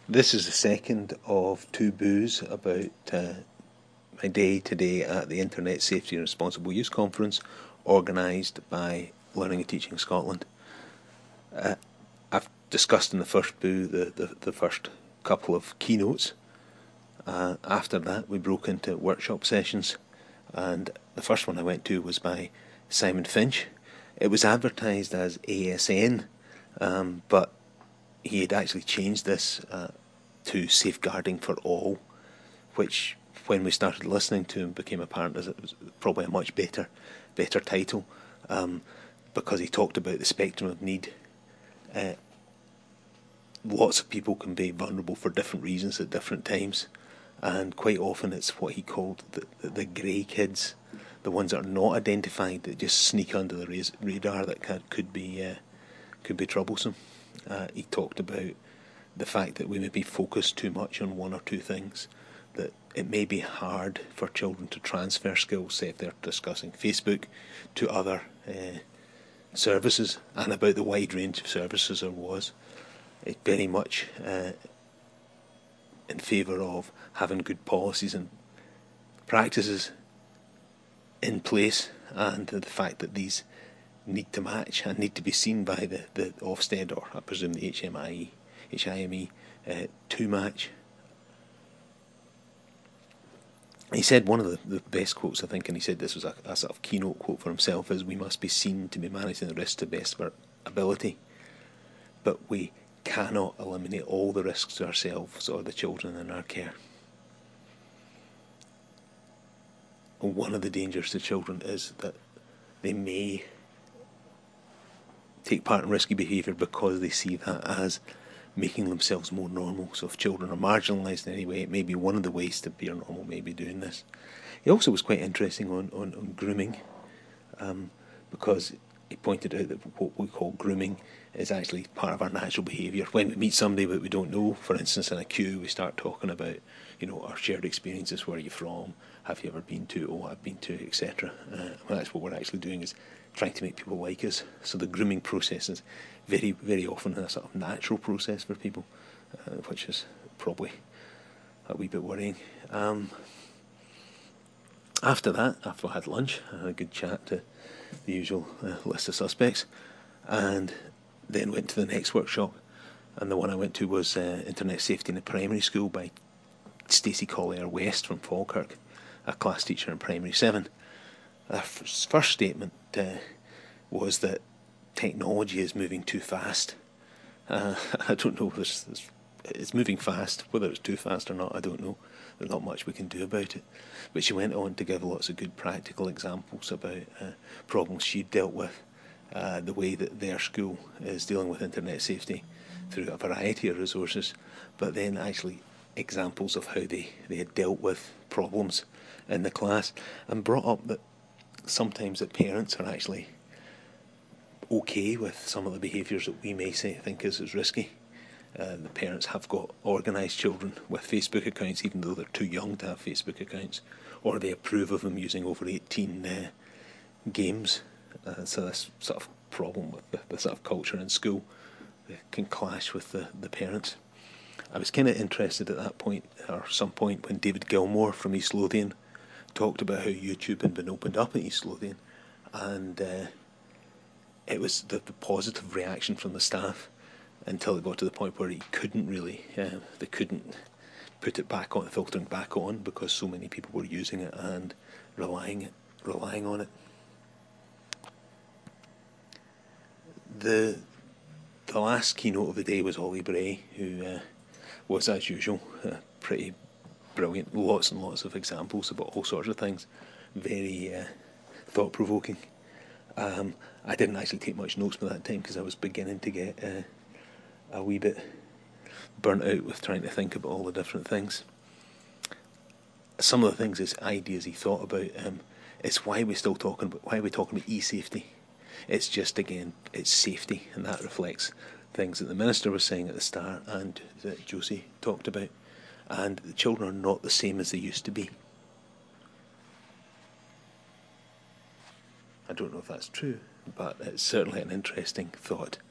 This is the second of two boos about my day today at the Internet Safety and Responsible Use Conference organised by Learning and Teaching Scotland. I've discussed in the first boo the first couple of keynotes. After that we broke into workshop sessions, and the first one I went to was by Simon Finch. It was advertised as ASN, but he had actually changed this to Safeguarding for All, which, when we started listening to him, became apparent as it was probably a much better title, because he talked about the spectrum of need. Lots of people can be vulnerable for different reasons at different times, and quite often it's what he called the grey kids, the ones that are not identified, that just sneak under the radar, that could be troublesome. He talked about the fact that we may be focused too much on one or two things, that it may be hard for children to transfer skills, say if they're discussing Facebook, to other services, and about the wide range of services there was. It very much in favour of having good policies and practices in place, and the fact that these need to match and need to be seen by the Ofsted, or I presume the HIME, to match. He said one of the best quotes, I think, and he said this was a sort of keynote quote for himself, is, "We must be seen to be managing the risks to the best of our ability, but we cannot eliminate all the risks to ourselves or the children in our care." One of the dangers to children is that they may take part in risky behaviour because they see that as making themselves more normal. So if children are marginalised in any way, it may be one of the ways to be normal, maybe doing this. He also was quite interesting on grooming, because he pointed out that what we call grooming is actually part of our natural behaviour. When we meet somebody that we don't know, for instance in a queue, we start talking about, our shared experiences. Where are you from? Have you ever been to? Oh, I've been to, etc. That's what we're actually doing, is trying to make people like us. So the grooming process is very, very often a sort of natural process for people, which is probably a wee bit worrying. After that, after I had lunch, I had a good chat to the usual list of suspects, and then went to the next workshop. And the one I went to was Internet Safety in the Primary School by Stacey Collier West from Falkirk, a class teacher in Primary 7. Her first statement was that technology is moving too fast. I don't know, it's moving fast. Whether it's too fast or not, I don't know. There's not much we can do about it. But she went on to give lots of good practical examples about problems she'd dealt with, the way that their school is dealing with internet safety through a variety of resources, but then actually examples of how they had dealt with problems in the class, and brought up that sometimes that parents are actually okay with some of the behaviours that we may think is risky. The parents have got organised children with Facebook accounts, even though they're too young to have Facebook accounts, or they approve of them using over 18 games. So this sort of problem with the sort of culture in school can clash with the parents. I was kind of interested at that point, or some point, when David Gilmore from East Lothian talked about how YouTube had been opened up at East Lothian, and it was the positive reaction from the staff, until it got to the point where he couldn't really, they couldn't put it back on, filtering back on, because so many people were using it and relying on it. The last keynote of the day was Ollie Bray, who was, as usual, pretty brilliant. Lots and lots of examples about all sorts of things. Very thought-provoking. I didn't actually take much notes by that time, because I was beginning to get a wee bit burnt out with trying to think about all the different things. Some of the things, his ideas he thought about, it's why we're talking about e-safety. It's just, again, it's safety, and that reflects things that the Minister was saying at the start, and that Josie talked about. And the children are not the same as they used to be. I don't know if that's true, but it's certainly an interesting thought.